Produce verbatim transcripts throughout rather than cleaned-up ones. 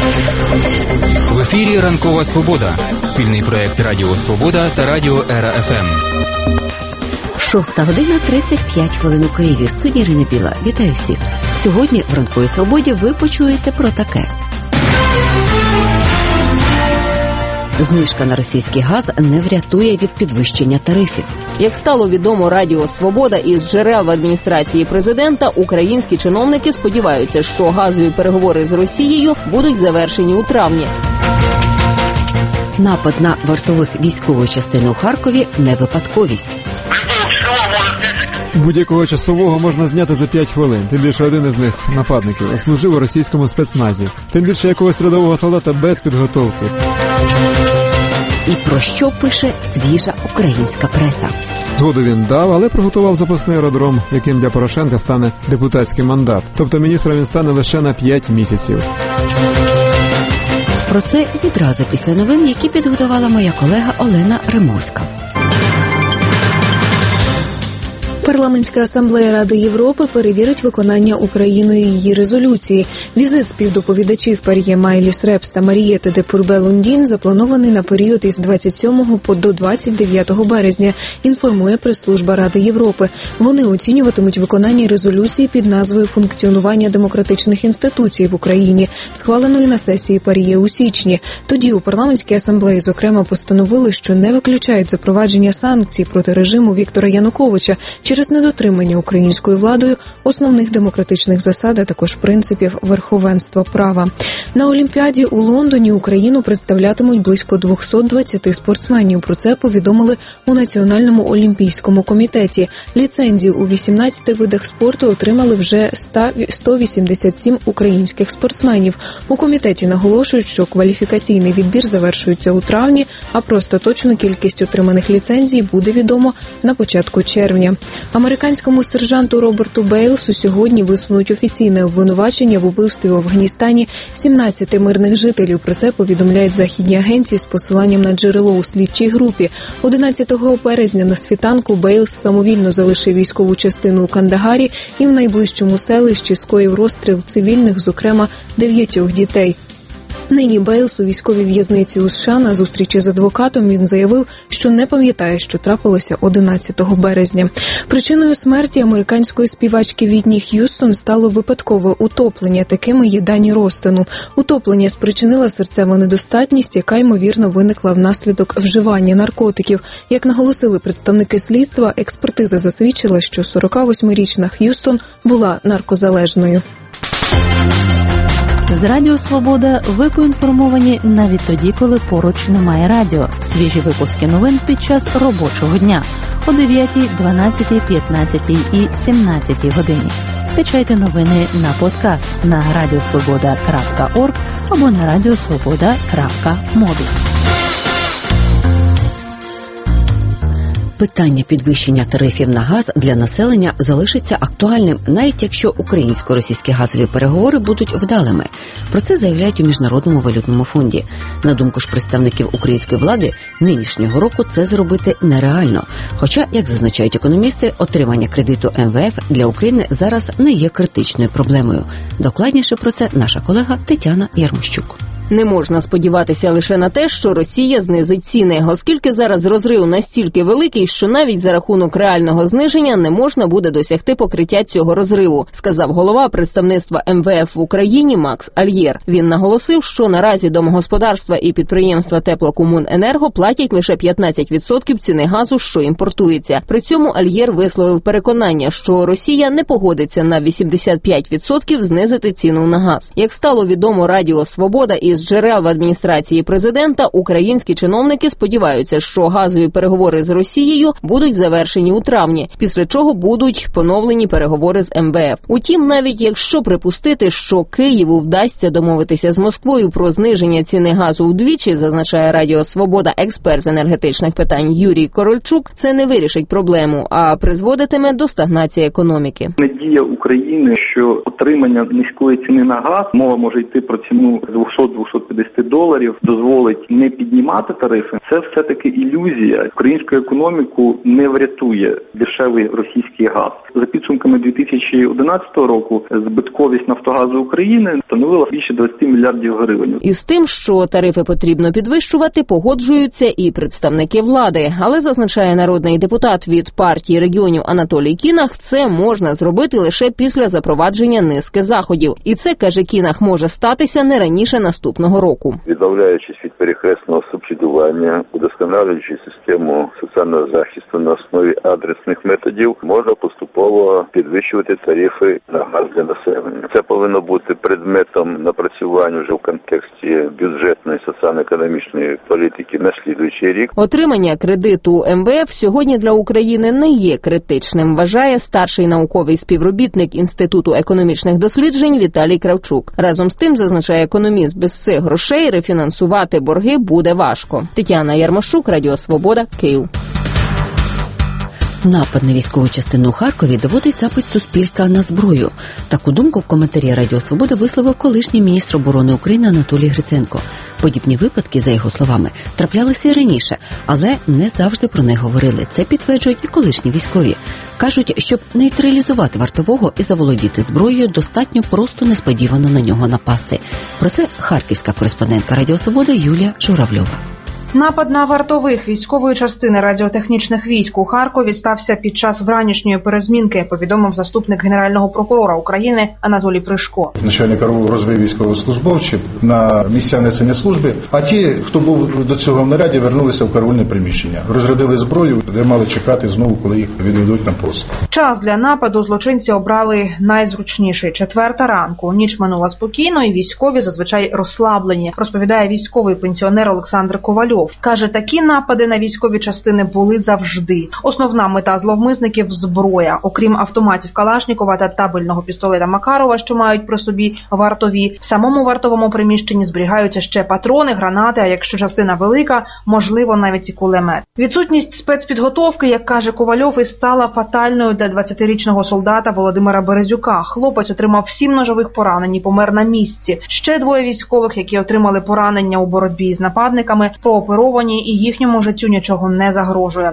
В ефірі «Ранкова Свобода». Спільний проєкт Радіо Свобода та Радіо Ера еф ем. Шоста година тридцять п'ять хвилин у Києві. Студія Ірина Біла. Вітаю всіх. Сьогодні в «Ранковій Свободі» ви почуєте про таке. Знижка на російський газ не врятує від підвищення тарифів. Як стало відомо Радіо Свобода із джерел в адміністрації президента, українські чиновники сподіваються, що газові переговори з Росією будуть завершені у травні. Напад на вартових військової частини у Харкові – не випадковість. Будь-якого часового можна зняти за п'ять хвилин. Тим більше один із них, нападників, служив у російському спецназі. Тим більше якогось рядового солдата без підготовки. І про що пише свіжа українська преса? Згоду він дав, але приготував запасний аеродром, яким для Порошенка стане депутатський мандат. Тобто міністром він стане лише на п'ять місяців. Про це відразу після новин, які підготувала моя колега Олена Римовська. Парламентська асамблея Ради Європи перевірить виконання Україною її резолюції. Візит співдоповідачів Пар'є Майліс Репс та Марієти де Пурбе-Лундін запланований на період із двадцять сьомого по до двадцять дев'ятого березня, інформує прес-служба Ради Європи. Вони оцінюватимуть виконання резолюції під назвою «Функціонування демократичних інституцій в Україні», схваленої на сесії Пар'є у січні. Тоді у парламентській асамблеї, зокрема, постановили, що не виключають запровадження санкцій проти режиму Віктора Януковича через недотримання українською владою основних демократичних засад, а також принципів верховенства права. На Олімпіаді у Лондоні Україну представлятимуть близько двісті двадцять спортсменів. Про це повідомили у Національному олімпійському комітеті. Ліцензію у вісімнадцяти видах спорту отримали вже сто вісімдесят сім українських спортсменів. У комітеті наголошують, що кваліфікаційний відбір завершується у травні, а про остаточну кількість отриманих ліцензій буде відомо на початку червня. Американському сержанту Роберту Бейлсу сьогодні висунуть офіційне обвинувачення в убивстві в Афганістані сімнадцяти мирних жителів. Про це повідомляють західні агенції з посиланням на джерело у слідчій групі. одинадцятого березня на світанку Бейлс самовільно залишив військову частину у Кандагарі і в найближчому селищі скоїв розстріл цивільних, зокрема дев'ятьох дітей. Нині Бейлс у військовій в'язниці у США. На зустрічі з адвокатом він заявив, що не пам'ятає, що трапилося одинадцятого березня. Причиною смерті американської співачки Вітні Х'юстон стало випадкове утоплення. Такими є дані розтину. Утоплення спричинила серцева недостатність, яка, ймовірно, виникла внаслідок вживання наркотиків. Як наголосили представники слідства, експертиза засвідчила, що сорокавосьмирічна Х'юстон була наркозалежною. З Радіо Свобода ви поінформовані навіть тоді, коли поруч немає радіо. Свіжі випуски новин під час робочого дня о дев'ятій, дванадцятій, п'ятнадцятій і сімнадцятій годині. Скачайте новини на подкаст на радіосвобода крапка орг або на радіосвобода крапка мобі. Питання підвищення тарифів на газ для населення залишиться актуальним, навіть якщо українсько-російські газові переговори будуть вдалими. Про це заявляють у Міжнародному валютному фонді. На думку ж представників української влади, нинішнього року це зробити нереально. Хоча, як зазначають економісти, отримання кредиту ем ве еф для України зараз не є критичною проблемою. Докладніше про це наша колега Тетяна Ярмощук. Не можна сподіватися лише на те, що Росія знизить ціни, оскільки зараз розрив настільки великий, що навіть за рахунок реального зниження не можна буде досягти покриття цього розриву, сказав голова представництва ем ве еф в Україні Макс Альєр. Він наголосив, що наразі домогосподарства і підприємства Теплокомуненерго платять лише п'ятнадцять відсотків ціни газу, що імпортується. При цьому Альєр висловив переконання, що Росія не погодиться на вісімдесят п'ять відсотків знизити ціну на газ. Як стало відомо Радіо Свобода і з джерел в адміністрації президента, українські чиновники сподіваються, що газові переговори з Росією будуть завершені у травні, після чого будуть поновлені переговори з ем ве еф. Утім, навіть якщо припустити, що Києву вдасться домовитися з Москвою про зниження ціни газу вдвічі, зазначає Радіо Свобода експерт з енергетичних питань Юрій Корольчук, це не вирішить проблему, а призводитиме до стагнації економіки. Надія України, що отримання низької ціни на газ, мова може йти про ціну двісті двісті п'ятдесят доларів дозволить не піднімати тарифи, це все-таки ілюзія. Українську економіку не врятує дешевий російський газ. За підсумками дві тисячі одинадцятого року збитковість Нафтогазу України становила більше двадцять мільярдів гривень. Із тим, що тарифи потрібно підвищувати, погоджуються і представники влади. Але, зазначає народний депутат від партії регіонів Анатолій Кінах, це можна зробити лише після запровадження низки заходів. І це, каже Кінах, може статися не раніше наступного року. Відмовляючись від перехресного субсидування, удосконалюючи систему соціального захисту на основі адресних методів, можна поступово підвищувати тарифи на газ для населення. Це повинно бути предметом напрацювання вже в контексті бюджетної соціально-економічної політики на слідуючий рік. Отримання кредиту ем ве еф сьогодні для України не є критичним, вважає старший науковий співробітник Інституту економічних досліджень Віталій Кравчук. Разом з тим, зазначає економіст, без цих грошей рефінансувати борги буде важко. Тетяна Ярмошук, Радіо Свобода, Київ. Напад на військову частину у Харкові доводить запит суспільства на зброю. Таку думку в коментарі Радіо Свобода висловив колишній міністр оборони України Анатолій Гриценко. Подібні випадки, за його словами, траплялися і раніше, але не завжди про них говорили. Це підтверджують і колишні військові. Кажуть, щоб нейтралізувати вартового і заволодіти зброєю, достатньо просто несподівано на нього напасти. Про це харківська кореспондентка Радіо Свобода Юлія Журавльова. Напад на вартових військової частини радіотехнічних військ у Харкові стався під час вранішньої перезмінки, повідомив заступник Генерального прокурора України Анатолій Пришко. Начальник РУ розвив військовослужбовців на місця несення служби, а ті, хто був до цього в наряді, вернулися в караульне приміщення. Розрядили зброю, де мали чекати знову, коли їх відведуть на пост. Час для нападу злочинці обрали найзручніший – четверта ранку. Ніч минула спокійно і військові зазвичай розслаблені, розповідає військовий пенсіонер Олександр Ковальов. Каже, такі напади на військові частини були завжди. Основна мета зловмисників – зброя. Окрім автоматів Калашнікова та табельного пістолета Макарова, що мають при собі вартові, в самому вартовому приміщенні зберігаються ще патрони, гранати, а якщо частина велика, можливо, навіть і кулемет. Відсутність спецпідготовки, як каже Ковальов, і стала фатальною для двадцятирічного солдата Володимира Березюка. Хлопець отримав сім ножових поранень і помер на місці. Ще двоє військових, які отримали поранення у боротьбі з нападниками, прооперовані, і їхньому життю нічого не загрожує.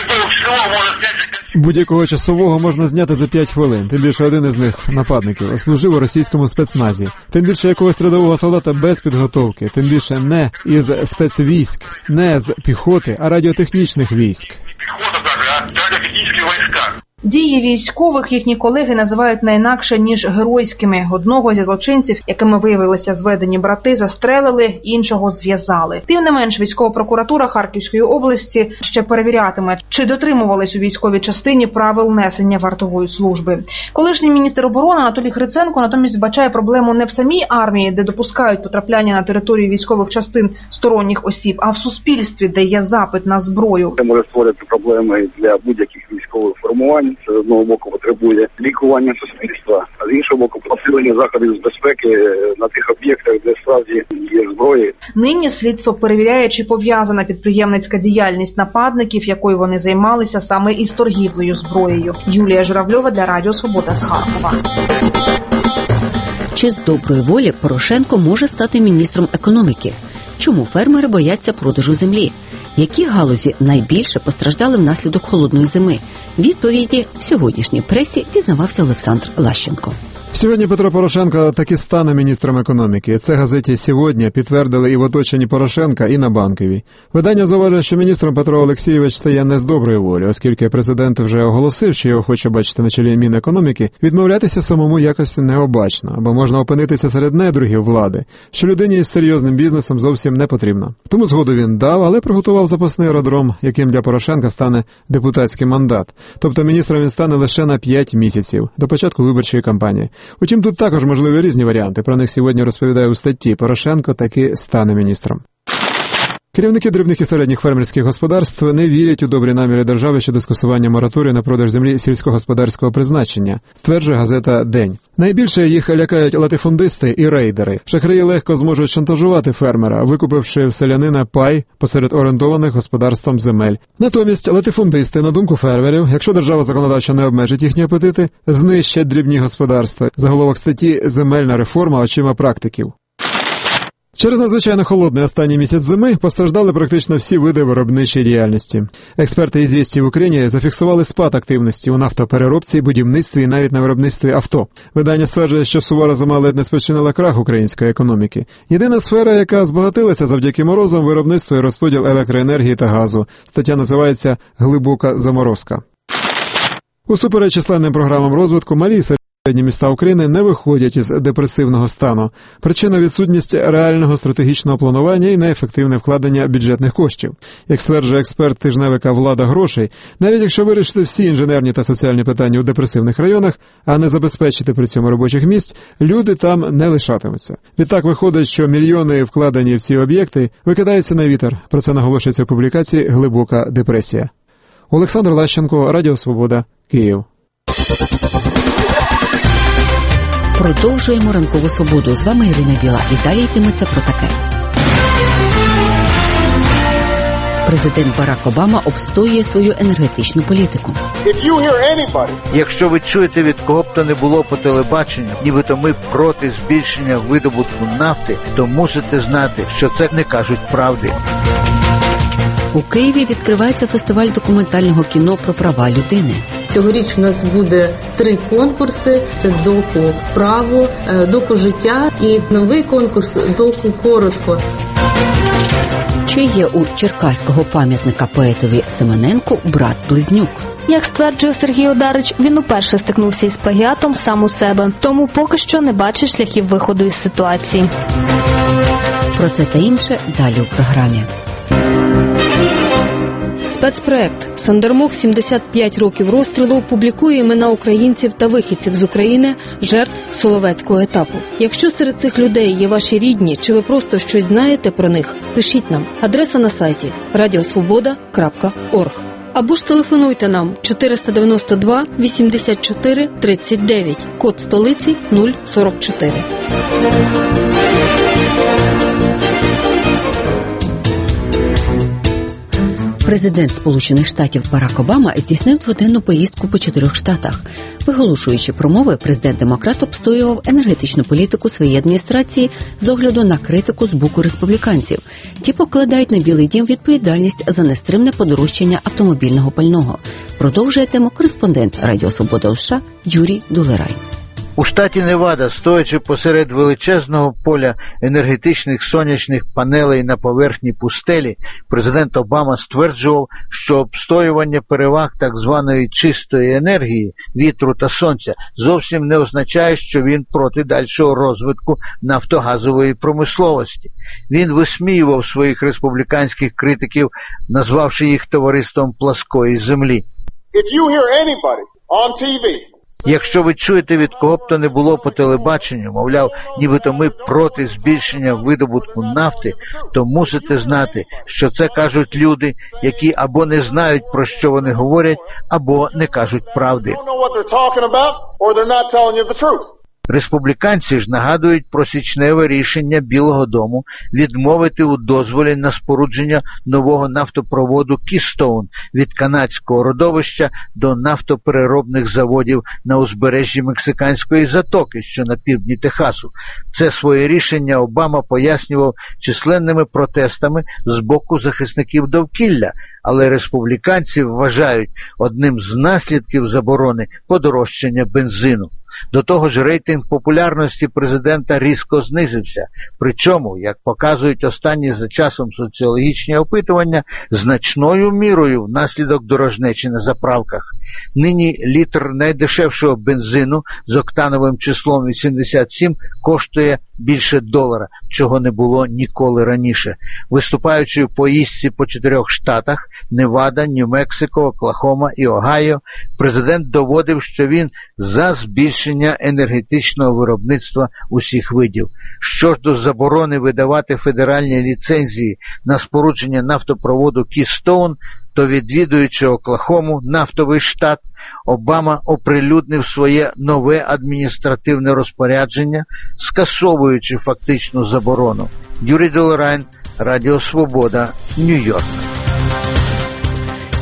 Будь-якого часового можна зняти за п'ять хвилин. Тим більше один із них, нападників, служив у російському спецназі. Тим більше якогось рядового солдата без підготовки. Тим більше не із спецвійськ, не з піхоти, а радіотехнічних військ. Піхота даже, а радіотехнічні війська. Дії військових їхні колеги називають не інакше, ніж геройськими. Одного зі злочинців, якими виявилися зведені брати, застрелили, іншого зв'язали. Тим не менш, військова прокуратура Харківської області ще перевірятиме, чи дотримувались у військовій частині правил несення вартової служби. Колишній міністр оборони Анатолій Гриценко натомість бачає проблему не в самій армії, де допускають потрапляння на територію військових частин сторонніх осіб, а в суспільстві, де є запит на зброю. Це може створити проблеми для будь-яких військових формувань. Це, з одного боку, потребує лікування суспільства, а з іншого боку, посилення заходів з безпеки на тих об'єктах, де справді є зброї. Нині слідство перевіряє, чи пов'язана підприємницька діяльність нападників, якою вони займалися саме із торгівлею зброєю. Юлія Журавльова для Радіо Свобода з Харкова. Чи з доброї волі Порошенко може стати міністром економіки? Чому фермери бояться продажу землі? Які галузі найбільше постраждали внаслідок холодної зими? Відповіді в сьогоднішній пресі дізнавався Олександр Лащенко. Сьогодні Петро Порошенко таки стане міністром економіки. Це газеті «Сьогодні» підтвердили і в оточенні Порошенка, і на Банковій. Видання зауважує, що міністром Петро Олексійович стає не з доброї волі, оскільки президент вже оголосив, що його хоче бачити на чолі Мінекономіки, відмовлятися самому якось необачно, бо можна опинитися серед недругів влади, що людині із серйозним бізнесом зовсім не потрібно. Тому згоду він дав, але приготував запасний аеродром, яким для Порошенка стане депутатський мандат. Тобто міністром він стане лише на п'ять місяців, до початку виборчої кампанії. Утім, тут також можливі різні варіанти. Про них сьогодні розповідає у статті. Порошенко таки стане міністром. Керівники дрібних і середніх фермерських господарств не вірять у добрі наміри держави щодо скасування мораторію на продаж землі сільськогосподарського призначення, стверджує газета «День». Найбільше їх лякають латифундисти і рейдери. Шахраї легко зможуть шантажувати фермера, викупивши в селянина пай посеред орендованих господарством земель. Натомість латифундисти, на думку фермерів, якщо держава законодавчо не обмежить їхні апетити, знищать дрібні господарства. Заголовок статті «Земельна реформа очима практиків». Через надзвичайно холодний останній місяць зими постраждали практично всі види виробничої діяльності. Експерти «Ізвєстій» в Україні зафіксували спад активності у нафтопереробці, будівництві і навіть на виробництві авто. Видання стверджує, що сувора зима ледь не спричинила крах української економіки. Єдина сфера, яка збагатилася завдяки морозам, виробництво і розподіл електроенергії та газу. Стаття називається «Глибока заморозка». Усупереч численним програмам розвитку, малі і середні міста України не виходять із депресивного стану. Причина – відсутність реального стратегічного планування і неефективне вкладення бюджетних коштів. Як стверджує експерт тижневика «Влада грошей», навіть якщо вирішити всі інженерні та соціальні питання у депресивних районах, а не забезпечити при цьому робочих місць, люди там не лишатимуться. Відтак виходить, що мільйони, вкладені в ці об'єкти, викидаються на вітер. Про це наголошується у публікації «Глибока депресія». Олександр Лащенко, Радіо Свобода, Київ. Продовжуємо ранкову свободу. З вами Ірина Біла. І далі йтиметься про таке. Президент Барак Обама обстоює свою енергетичну політику. Якщо ви чуєте від кого б то не було по телебаченню, нібито ми проти збільшення видобутку нафти, то мусите знати, що це не кажуть правди. У Києві відкривається фестиваль документального кіно про права людини. Цьогоріч у нас буде три конкурси. Це доку «Право», доку «Життя» і новий конкурс доку «Коротко». Чи є у черкаського пам'ятника поетові Семененку брат-близнюк? Як стверджує Сергій Одарич, він уперше стикнувся із плагіатом сам у себе, тому поки що не бачить шляхів виходу із ситуації. Про це та інше далі у програмі. Спецпроект «Сандермох. сімдесят п'ять років розстрілу» публікує імена українців та вихідців з України, жертв Соловецького етапу. Якщо серед цих людей є ваші рідні, чи ви просто щось знаєте про них, пишіть нам. Адреса на сайті радіосвобода крапка орг. Або ж телефонуйте нам чотириста дев'яносто два вісімдесят чотири тридцять дев'ять, код столиці нуль сорок чотири. Президент Сполучених Штатів Барак Обама здійснив дводенну поїздку по чотирьох штатах. Виголошуючи промови, президент-демократ обстоював енергетичну політику своєї адміністрації з огляду на критику з боку республіканців. Ті покладають на Білий дім відповідальність за нестримне подорожчання автомобільного пального. Продовжує тему кореспондент Радіо Свобода США Юрій Дулерай. У штаті Невада, стоячи посеред величезного поля енергетичних сонячних панелей на поверхні пустелі, президент Обама стверджував, що обстоювання переваг так званої чистої енергії, вітру та сонця, зовсім не означає, що він проти дальшого розвитку нафтогазової промисловості. Він висміював своїх республіканських критиків, назвавши їх товариством пласкої землі. If you hear anybody on T V Якщо ви чуєте від кого б то не було по телебаченню, мовляв, нібито ми проти збільшення видобутку нафти, то мусите знати, що це кажуть люди, які або не знають, про що вони говорять, або не кажуть правди. Республіканці ж нагадують про січневе рішення Білого дому відмовити у дозволі на спорудження нового нафтопроводу Keystone від канадського родовища до нафтопереробних заводів на узбережжі Мексиканської затоки, що на півдні Техасу. Це своє рішення Обама пояснював численними протестами з боку захисників довкілля, але республіканці вважають одним з наслідків заборони подорожчання бензину. До того ж, рейтинг популярності президента різко знизився, причому, як показують останні за часом соціологічні опитування, значною мірою внаслідок дорожнечі на заправках. Нині літр найдешевшого бензину з октановим числом вісімдесят сім коштує більше долара, чого не було ніколи раніше. Виступаючи у поїздці по чотирьох штатах – Невада, Нью-Мексико, Оклахома і Огайо, президент доводив, що він за збільшення енергетичного виробництва усіх видів. Що ж до заборони видавати федеральні ліцензії на спорудження нафтопроводу Keystone, то відвідуючи Оклахому, нафтовий штат, Обама оприлюднив своє нове адміністративне розпорядження, скасовуючи фактичну заборону. Юрій Долорайн, Радіо Свобода, Нью-Йорк.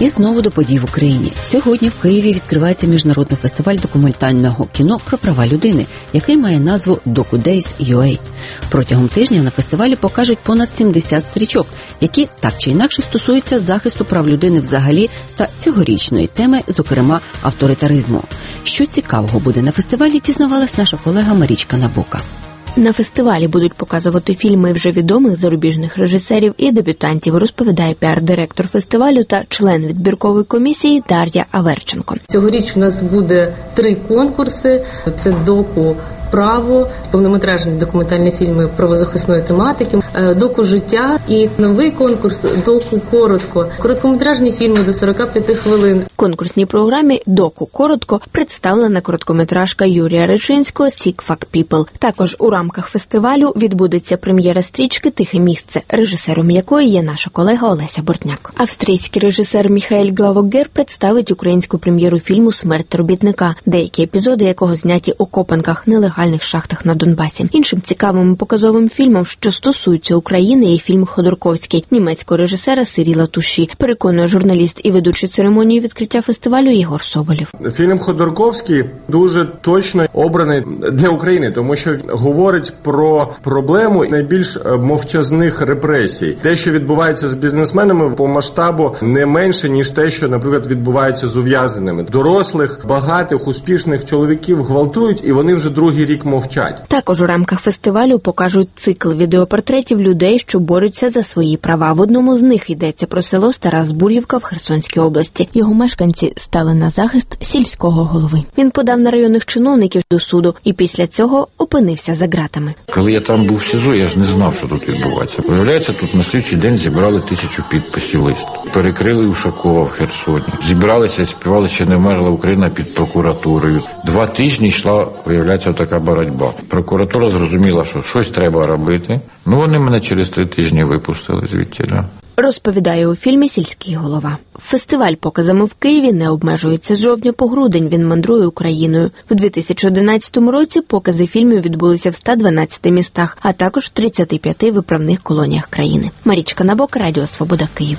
І знову до подій в Україні. Сьогодні в Києві відкривається міжнародний фестиваль документального кіно про права людини, який має назву DocuDays.ua. Протягом тижня на фестивалі покажуть понад сімдесят стрічок, які так чи інакше стосуються захисту прав людини взагалі та цьогорічної теми, зокрема авторитаризму. Що цікавого буде на фестивалі, дізнавалась наша колега Марічка Набока. На фестивалі будуть показувати фільми вже відомих зарубіжних режисерів і дебютантів, розповідає піар-директор фестивалю та член відбіркової комісії Дар'я Аверченко. Цьогоріч у нас буде три конкурси. Це доку «Право», повнометражні документальні фільми правозахисної тематики, доку «Життя» і новий конкурс «Доку коротко», короткометражні фільми до сорок п'ять хвилин. В конкурсній програмі «Доку коротко» представлена короткометражка Юрія Речинського «Sick Fuck People». Також у рамках фестивалю відбудеться прем'єра стрічки «Тихе місце», режисером якої є наша колега Олеся Бортняк. Австрійський режисер Міхаель Главогер представить українську прем'єру фільму «Смерть робітника», деякі епізоди якого зняті у копанках, нелегальних шахтах на Донбасі. Іншим цікавим і показовим фільмом, що стосується України, є фільм «Ходорковський» німецького режисера Сиріла Туші, переконує журналіст і ведучий церемонії відкриття фестивалю Єгор Соболєв. Фільм «Ходорковський» дуже точно обраний для України, тому що говорить про проблему найбільш мовчазних репресій. Те, що відбувається з бізнесменами, по масштабу не менше, ніж те, що, наприклад, відбувається з ув'язненими. Дорослих, багатих, успішних чоловіків гвалтують, і вони вже другий рік мовчать. Також у рамках фестивалю покажуть цикл відеопортретів людей, що борються за свої права. В одному з них йдеться про село Стара Збур'ївка в Херсонській області. Його мешканці стали на захист сільського голови. Він подав на районних чиновників до суду і після цього опинився за ґратами. Коли я там був в СІЗО, я ж не знав, що тут відбувається. Виявляється, тут на слідчий день зібрали тисячу підписів лист. Перекрили Ушакова в Херсоні. Зібралися і співали «Ще не вмерла Україна» під прокуратурою. Два тижні йшла, виявляється, така боротьба. Прокуратура зрозуміла, що щось треба робити. Ну, вони мене через три тижні випустили звідтіля. Розповідає у фільмі сільський голова. Фестиваль показами в Києві не обмежується. З жовтня по грудень він мандрує Україною. В дві тисячі одинадцятому році покази фільмів відбулися в ста дванадцяти містах, а також в тридцяти п'яти виправних колоніях країни. Марічка Набок, Радіо Свобода, Київ.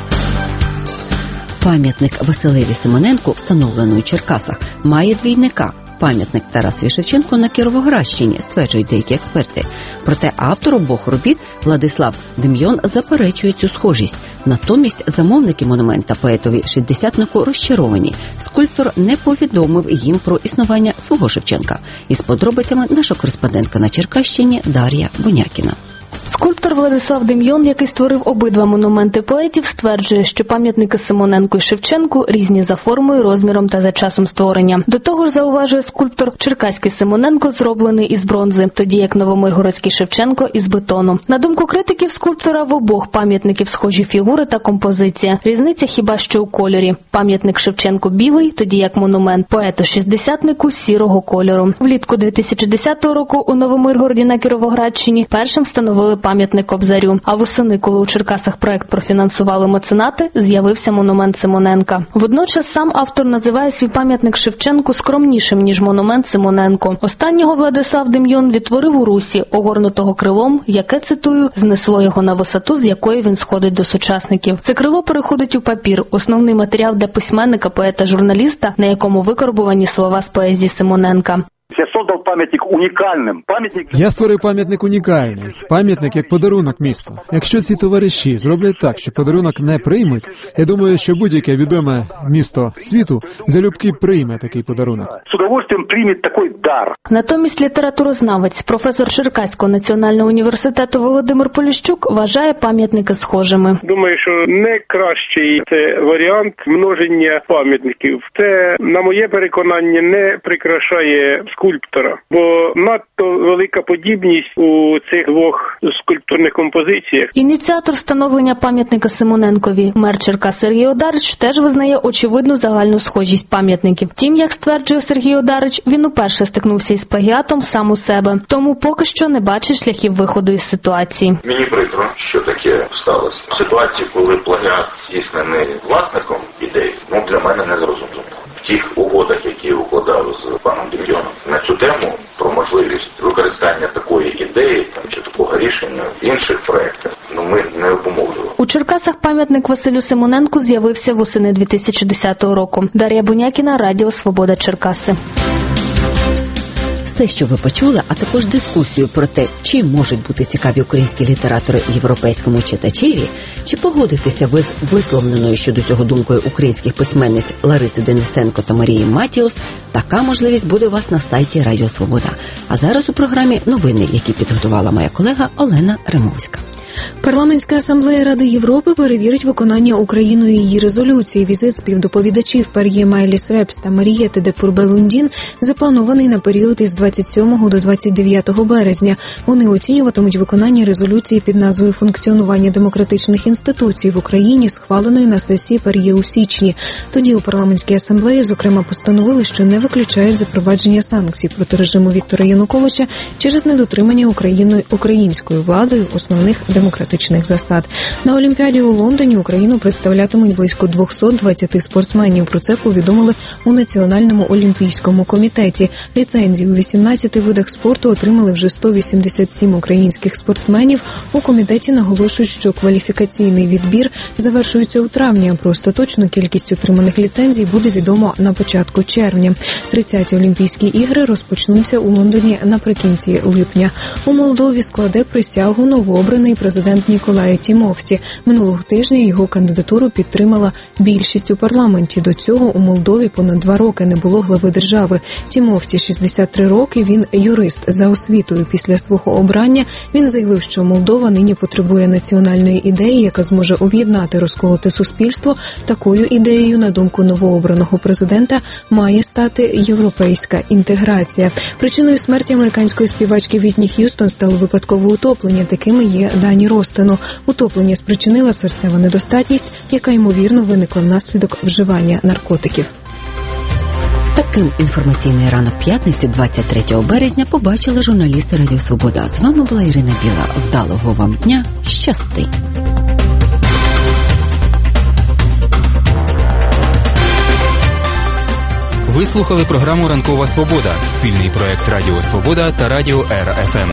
Пам'ятник Василеві Симоненку, встановлений у Черкасах, має двійника. Пам'ятник Тарасові Шевченку на Кіровоградщині, стверджують деякі експерти. Проте автор обох робіт, Владислав Дем'йон, заперечує цю схожість. Натомість замовники монумента поетові шістдесятнику розчаровані. Скульптор не повідомив їм про існування свого Шевченка. Із подробицями наша кореспондентка на Черкащині Дар'я Бонякіна. Скульптор Владислав Дем'йон, який створив обидва монументи поетів, стверджує, що пам'ятники Симоненку і Шевченку різні за формою, розміром та за часом створення. До того ж, зауважує скульптор, черкаський Симоненко зроблений із бронзи, тоді як новомиргородський Шевченко із бетону. На думку критиків скульптора, в обох пам'ятників схожі фігури та композиція. Різниця хіба що у кольорі. Пам'ятник Шевченку білий, тоді як монумент поету шістдесятнику сірого кольору. Влітку дві тисячі десятого року у Новомиргороді на Кіровоградщині першим встановили пам'ятник Кобзарю. А восени, коли у Черкасах проект профінансували меценати, з'явився монумент Симоненка. Водночас сам автор називає свій пам'ятник Шевченку скромнішим, ніж монумент Симоненко. Останнього Владислав Дем'йон відтворив у русі, огорнутого крилом, яке, цитую, знесло його на висоту, з якої він сходить до сучасників. Це крило переходить у папір, основний матеріал для письменника, поета, журналіста, на якому викарбувані слова з поезії Симоненка. Я создав пам'ятник унікальним. Пам'ятник... Я створив пам'ятник унікальний. Пам'ятник як подарунок місту. Якщо ці товариші зроблять так, що подарунок не приймуть, я думаю, що будь-яке відоме місто світу залюбки прийме такий подарунок. З удовольствием прийме такий дар. Натомість літературознавець, професор Черкаського національного університету Володимир Поліщук вважає пам'ятники схожими. Думаю, що найкращий це варіант множення пам'ятників. Це, на моє переконання, не прикрашає скульптора, бо надто велика подібність у цих двох скульптурних композиціях. Ініціатор встановлення пам'ятника Симоненкові, мер Черкас Сергій Одарич, теж визнає очевидну загальну схожість пам'ятників. Втім, як стверджує Сергій Одарич, він уперше стикнувся із плагіатом сам у себе, тому поки що не бачить шляхів виходу із ситуації. Мені прикро, що таке сталося. В ситуації, коли плагіат здійснений власником ідеї, ну для мене не зрозуміло. В тих угодах, які укладав з паном Дем'йоном, на цю тему про можливість використання такої ідеї там, чи такого рішення в інших проєктах ну ми не обумовлювали. У Черкасах пам'ятник Василю Симоненку з'явився восени дві тисячі десятого року. Дар'я Бунякіна, Радіо Свобода, Черкаси. Все, що ви почули, а також дискусію про те, чим можуть бути цікаві українські літератори європейському читачеві, чи погодитеся ви з висловленою щодо цього думкою українських письменниць Лариси Денисенко та Марії Матіос, така можливість буде у вас на сайті Радіо Свобода. А зараз у програмі новини, які підготувала моя колега Олена Римовська. Парламентська асамблея Ради Європи перевірить виконання Україною її резолюції. Візит співдоповідачів Пар'є Майліс Репс та Марієти де Пурбе-Лундін запланований на період із двадцять сьомого до двадцять дев'ятого березня. Вони оцінюватимуть виконання резолюції під назвою «Функціонування демократичних інституцій в Україні», схваленої на сесії Пар'є у січні. Тоді у парламентській асамблеї, зокрема, постановили, що не виключають запровадження санкцій проти режиму Віктора Януковича через недотримання Україною, українською владою основних демократичних засад. На Олімпіаді у Лондоні Україну представлятимуть близько двісті двадцять спортсменів. Про це повідомили у Національному олімпійському комітеті. Ліцензії у вісімнадцяти видах спорту отримали вже сто вісімдесят сім українських спортсменів. У комітеті наголошують, що кваліфікаційний відбір завершується у травні, а про остаточну кількість отриманих ліцензій буде відомо на початку червня. тридцяті Олімпійські ігри розпочнуться у Лондоні наприкінці липня. У Молдові складе присягу новообраний президент Ніколай Тімофті. Минулого тижня його кандидатуру підтримала більшість у парламенті. До цього у Молдові понад два роки не було глави держави. Тімофті шістдесят три роки, він юрист за освітою. Після свого обрання він заявив, що Молдова нині потребує національної ідеї, яка зможе об'єднати розколоте суспільство. Такою ідеєю, на думку новообраного президента, має стати європейська інтеграція. Причиною смерті американської співачки Вітні Х'юстон стало випадкове утоплення. Такими є дані Ростону. Утоплення спричинила серцева недостатність, яка, ймовірно, виникла внаслідок вживання наркотиків. Таким інформаційний ранок п'ятниці, двадцять третього березня, побачили журналісти Радіо Свобода. З вами була Ірина Біла. Вдалого вам дня. Щасти! Ви слухали програму «Ранкова Свобода» – спільний проект Радіо Свобода та Радіо Р Ф М.